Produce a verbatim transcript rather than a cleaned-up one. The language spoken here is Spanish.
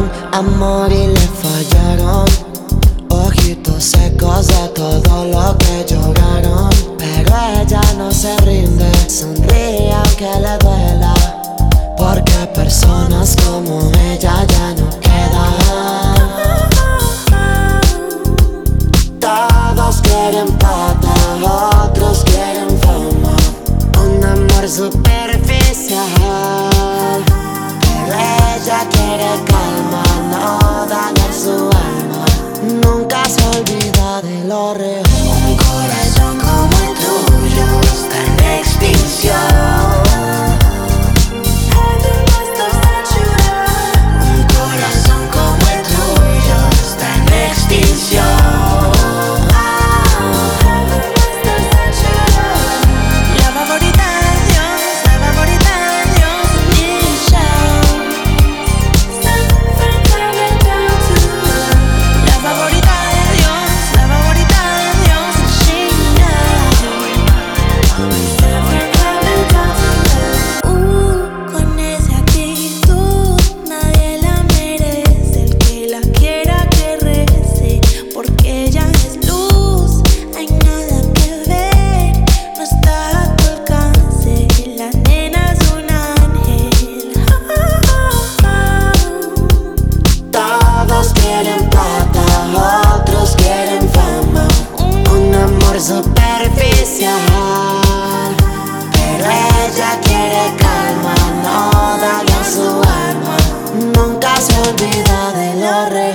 llamaron amor y le fallaron. Ojitos secos de todo lo que lloraron. Pero ella no se rinde, sonríe aunque le duela, porque personas como ella ya no quedan. Todos quieren plata, otros quieren fama, un amor superficial. Pero ella quiere calma, no dañar su alma, nunca se olvida de lo real. Un corazón como el tuyo está en extinción. Un corazón como el tuyo está en extinción. La favorita de Dios, la favorita de Dios, Michelle. La favorita de Dios, la favorita de Dios, Sheila. Uh, con esa actitud nadie la merece. El que la quiera que rece, porque ella es luz, hay nada que ver, no está a tu alcance. La nena es un ángel. Todos quieren plata, otros quieren fama, un amor superficial. Pero ella quiere calma, no daña su alma, nunca se olvida de lo real.